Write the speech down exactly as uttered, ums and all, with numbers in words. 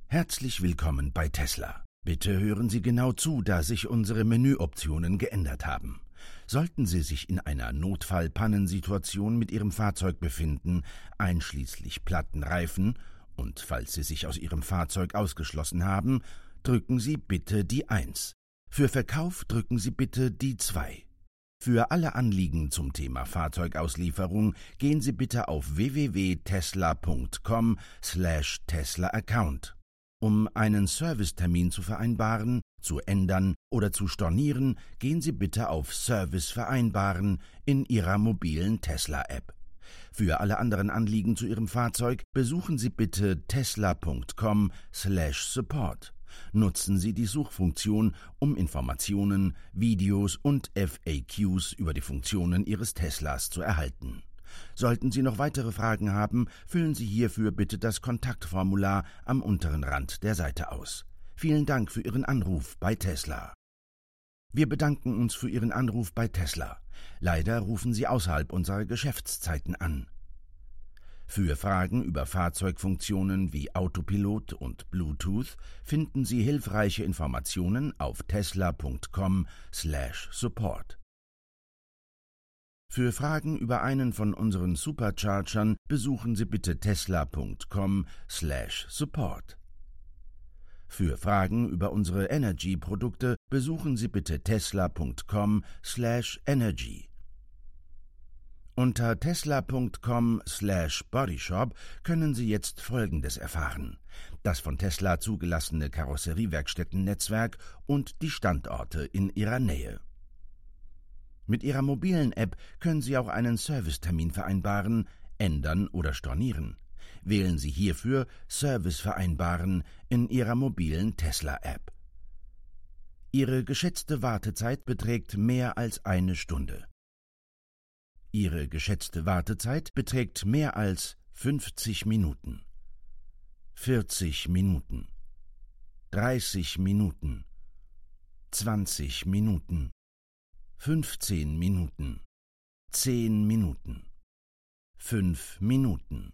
Herzlich willkommen bei Tesla. Bitte hören Sie genau zu, da sich unsere Menüoptionen geändert haben. Sollten Sie sich in einer Notfall-Pannensituation mit Ihrem Fahrzeug befinden, einschließlich platten Reifen, und falls Sie sich aus Ihrem Fahrzeug ausgeschlossen haben, drücken Sie bitte die eins. Für Verkauf drücken Sie bitte die zwei. Für alle Anliegen zum Thema Fahrzeugauslieferung gehen Sie bitte auf w w w punkt tesla punkt com slash tesla account. Um einen Servicetermin zu vereinbaren, zu ändern oder zu stornieren, gehen Sie bitte auf Service vereinbaren in Ihrer mobilen Tesla-App. Für alle anderen Anliegen zu Ihrem Fahrzeug besuchen Sie bitte tesla punkt com slash support. Nutzen Sie die Suchfunktion, um Informationen, Videos und F A Qs über die Funktionen Ihres Teslas zu erhalten. Sollten Sie noch weitere Fragen haben, füllen Sie hierfür bitte das Kontaktformular am unteren Rand der Seite aus. Vielen Dank für Ihren Anruf bei Tesla. Wir bedanken uns für Ihren Anruf bei Tesla. Leider rufen Sie außerhalb unserer Geschäftszeiten an. Für Fragen über Fahrzeugfunktionen wie Autopilot und Bluetooth finden Sie hilfreiche Informationen auf tesla punkt com slash support. Für Fragen über einen von unseren Superchargern besuchen Sie bitte tesla punkt com slash support. Für Fragen über unsere Energy-Produkte besuchen Sie bitte tesla punkt com slash energy. Unter tesla punkt com slash bodyshop können Sie jetzt Folgendes erfahren: Das von Tesla zugelassene Karosseriewerkstätten-Netzwerk und die Standorte in Ihrer Nähe. Mit Ihrer mobilen App können Sie auch einen Servicetermin vereinbaren, ändern oder stornieren. Wählen Sie hierfür Service vereinbaren in Ihrer mobilen Tesla-App. Ihre geschätzte Wartezeit beträgt mehr als eine Stunde. Ihre geschätzte Wartezeit beträgt mehr als fünfzig Minuten, vierzig Minuten, dreißig Minuten, zwanzig Minuten, fünfzehn Minuten, zehn Minuten, fünf Minuten.